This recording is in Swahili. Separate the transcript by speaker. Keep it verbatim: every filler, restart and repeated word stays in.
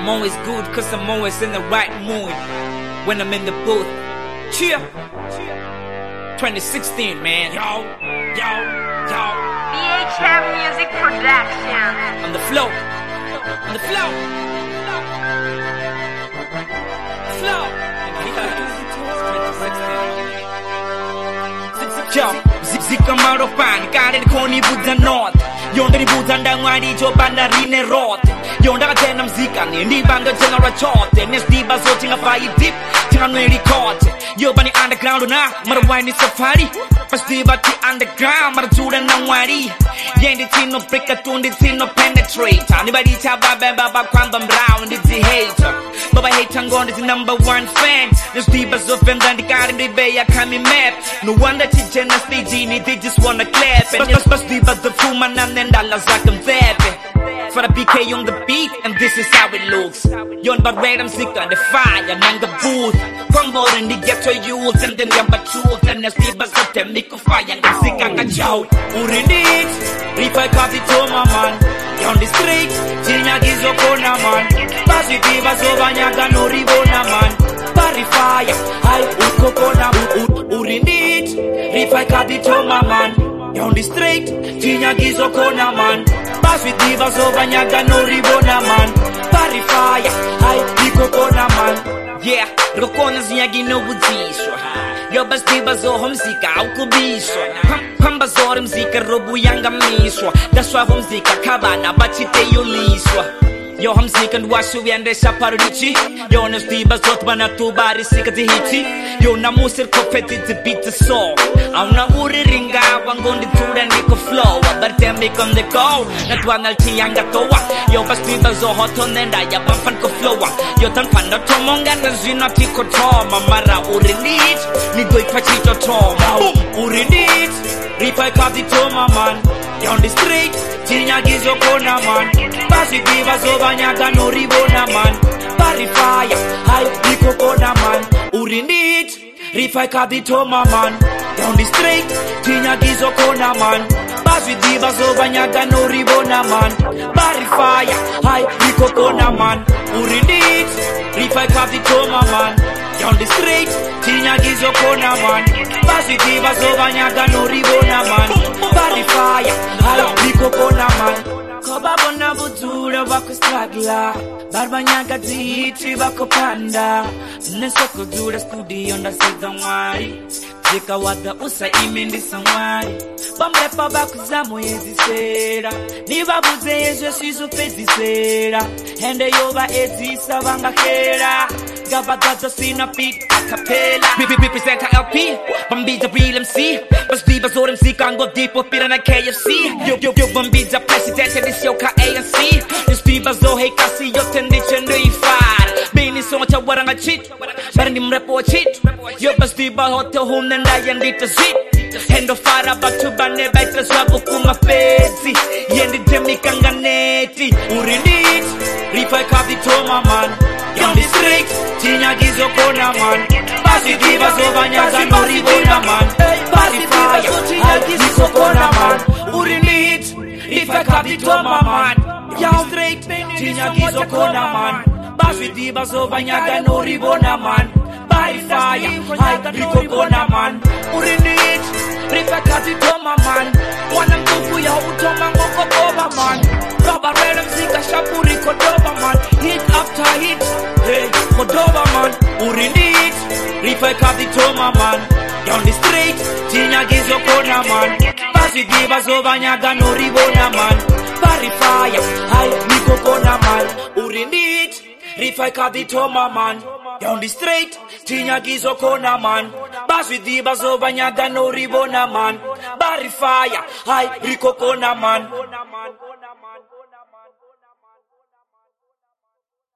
Speaker 1: I'm always good cause I'm always in the right mood when I'm in the booth. Cheer. twenty sixteen, man. Yo, yo, yo.
Speaker 2: B H M Music Production.
Speaker 1: On the flow. On the flow. Flow. Yo, zika maropan, karen koni buddha north. Yondari buddha ndangwari jo bandarine rot. Yondara tena mzika ni ndi bando general chote. Nes diba zo tinga fire deep, tinga nweri kote. Yo bani underground na, mara wine safari. Pas diba ti underground, mara jura na nwari. Yendi tino break tundi tino penetrate. Anybody taba bamba ba kwamba brown it's a hater. Baba hate tangon is the number one fan. Nes diba zo fenda ndi karen ndi beya kami map. No wonder chi na stage ni they just wanna clap. And yes, bas diba the fuma na nenda la zakam thepe. For the B K on the beat, and this is how it looks. Yon but where I'm sick on the fire, and the booth. Combo in the ghetto youth, and then yamba truth, and the steepers of them make a fire, and the sick on the jow. Urindit, if I copy to my man, on the street, Tina Gizo Kona man, Positiva Sovanyaga no Ribona man, Barry fire, I Uko Kona Urindit, if I copy to my man. On the street, Tina Gizo Kona man, Pass with divas over Nyaga no Ribona man, Barry fire, I Iko Kona man. Yeah, Rokonas Nyagi no Budiswa. Yo bas divas o homsika au kubiswa. Pamba zorim zika robu yanga miswa. That's why homsika kabana bachite yuliswa. Yo hamsika ndwashu yande shaparuchi. Yo nas divas ot bana tu bari sika hiti. Yo na musir kopeti to beat the song. Auna uri ringa wangondi tura niko flow. Barte me come the go. Na tuanal chiyanga toa. Yo bas divas o hoton nenda ya bamfan ko flowa. Yo tan fan no tomonga na zina tiko toma. Mara uri nit. Ni doi pachito toma. Uri nit. Rifai kazi toma man. On the street, Tina Gizo Kona man. Basi divas over Nyaga no Ribona man. Barry fire, I Iko Kona man. Urindit, Rifai Kadi Toma man. On the street, Tina Gizo Kona man. Basi divas over Nyaga no Ribona man. Barry fire, I Iko Kona man. Urindit, Rifai Kadi Toma man. On the street, Tina Gizo Kona man. Basi divas over Nyaga no Ribona man. Barry fire, I Iko Kona man. Koba bona budura wako stragla. Barba Nyaga zihiti wako panda. Nesoko dura studio nda siza mwari. Zika wada usa imindi samwari. Bambepa bakuzamu yezi sera. Nibabuze yezu sizu pezi sera. Hende yoba ezi savanga kera. Gabagaza sina beat acapella. Represent L P, Bambi the real M C. Bas divas or M C can go deep up in a K F C. Yo yo yo Bambi the president and this yo ka A N C. This divas o hey kasi yo tendition do ifar. Bini so much warang a cheat. Barang dim repo a cheat. Yo bas diva hotel home nanda yan dita zit. Hendo fara batu bane baita swabu kuma fezi. Yendi demi kanganeti. Urinit, Rifai kavi toma man. On the street, Tina Gizo Kona man. Basi divas over Nyaga no Ribona man. Basi fire, I Gizo Kona man. Urinit, Rifai kavi toma man. On the street, Tina Gizo Kona man. Basi divas over Nyaga no Ribona man. Basi fire, I Gizo Kona man. Urinit, Rifai kavi toma man. Wana mtufu ya utoma ngoko koba man. Rubber random zika shapuri kodoba man. Hit after hit, hey, kodoba man. Urindit, Rifai kavi toma man. On the street, Tina Gizo Kona man. Basi divas over Nyaga no Ribona man. Barry fire, I Iko Kona man. Urindit, Rifai kavi toma man. On the street, Tina Gizo Kona man. Basi divas over Nyaga no Ribona man. Barry fire, I Iko Kona man.